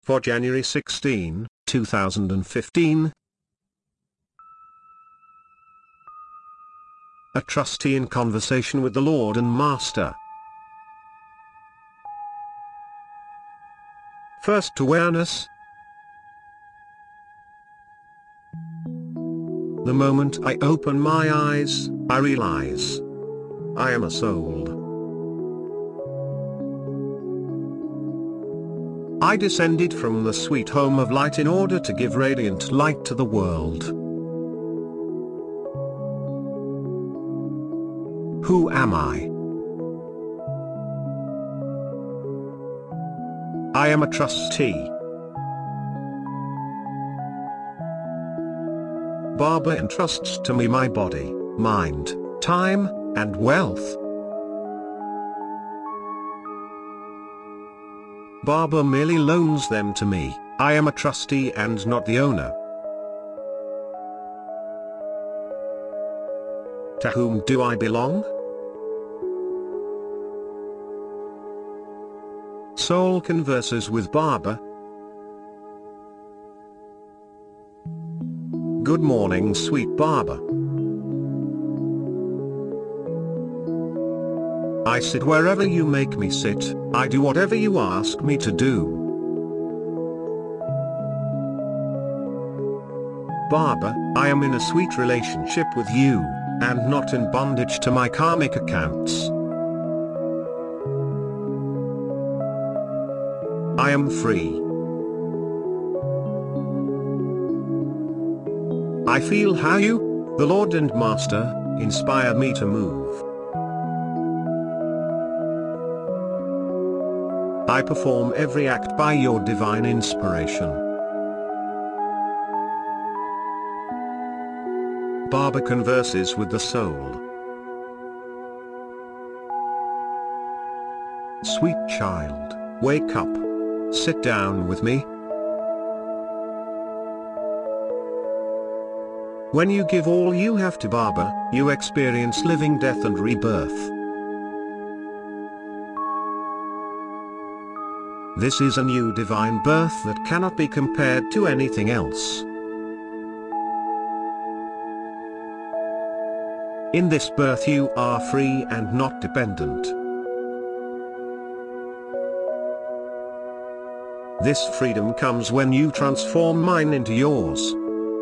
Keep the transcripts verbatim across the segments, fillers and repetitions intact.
for January sixteenth, two thousand fifteen. A trustee in conversation with the Lord and Master. First awareness. The moment I open my eyes, I realize I am a soul. I descended from the sweet home of light in order to give radiant light to the world. Who am I? I am a trustee. Baba entrusts to me my body, mind, time, and wealth. Baba merely loans them to me. I am a trustee and not the owner. To whom do I belong? Soul converses with Baba. Good morning, sweet Baba. I sit wherever you make me sit, I do whatever you ask me to do. Baba, I am in a sweet relationship with you, and not in bondage to my karmic accounts. I am free. I feel how you, the Lord and Master, inspire me to move. I perform every act by your divine inspiration. Baba converses with the soul. Sweet child, wake up. Sit down with me. When you give all you have to Baba, you experience living death and rebirth. This is a new divine birth that cannot be compared to anything else. In this birth you are free and not dependent. This freedom comes when you transform mine into yours.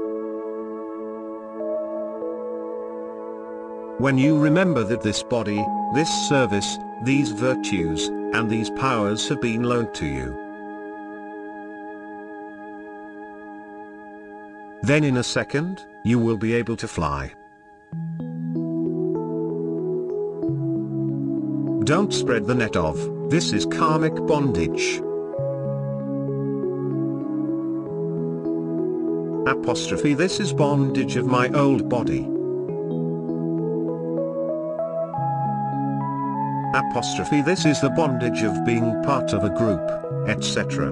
When you remember that this body, this service, these virtues, and these powers have been loaned to you. Then in a second, you will be able to fly. Don't spread the net of, this is karmic bondage. Apostrophe this is bondage of my old body. Apostrophe this is the bondage of being part of a group, et cetera.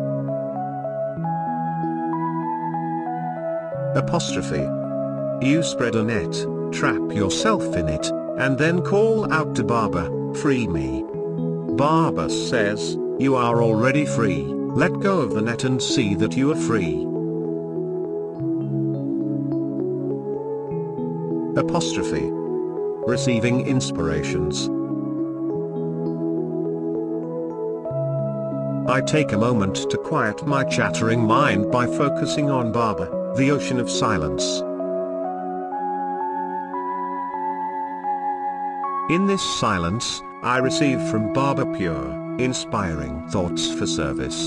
Apostrophe. You spread a net, trap yourself in it, and then call out to Baba, free me. Baba says, you are already free, let go of the net and see that you are free. Apostrophe. Receiving inspirations. I take a moment to quiet my chattering mind by focusing on Baba, the ocean of silence. In this silence, I receive from Baba pure, inspiring thoughts for service.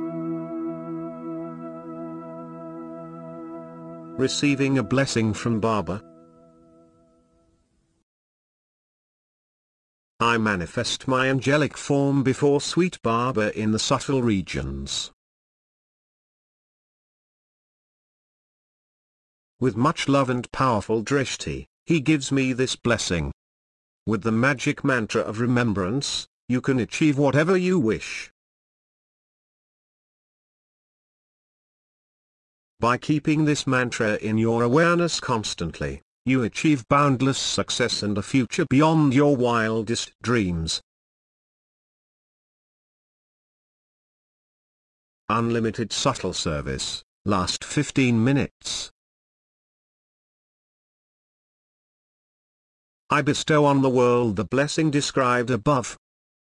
Receiving a blessing from Baba. I manifest my angelic form before sweet Baba in the subtle regions. With much love and powerful drishti, he gives me this blessing. With the magic mantra of remembrance, you can achieve whatever you wish. By keeping this mantra in your awareness constantly, you achieve boundless success and a future beyond your wildest dreams. unlimited subtle service, last fifteen minutes. I bestow on the world the blessing described above.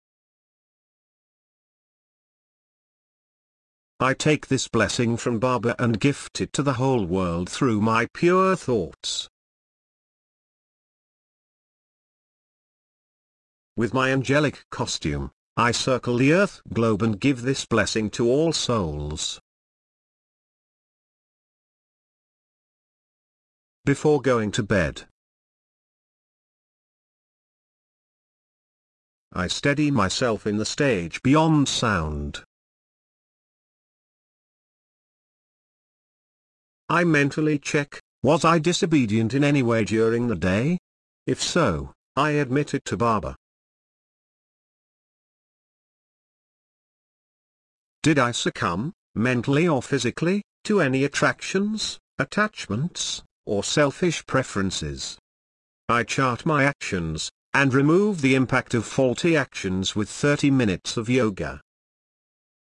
I take this blessing from Baba and gift it to the whole world through my pure thoughts. With my angelic costume, I circle the earth globe and give this blessing to all souls. Before going to bed, I steady myself in the stage beyond sound. I mentally check, was I disobedient in any way during the day? If so, I admit it to Baba. Did I succumb, mentally or physically, to any attractions, attachments, or selfish preferences? I chart my actions, and remove the impact of faulty actions with thirty minutes of yoga.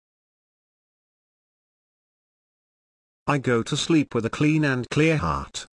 I go to sleep with a clean and clear heart.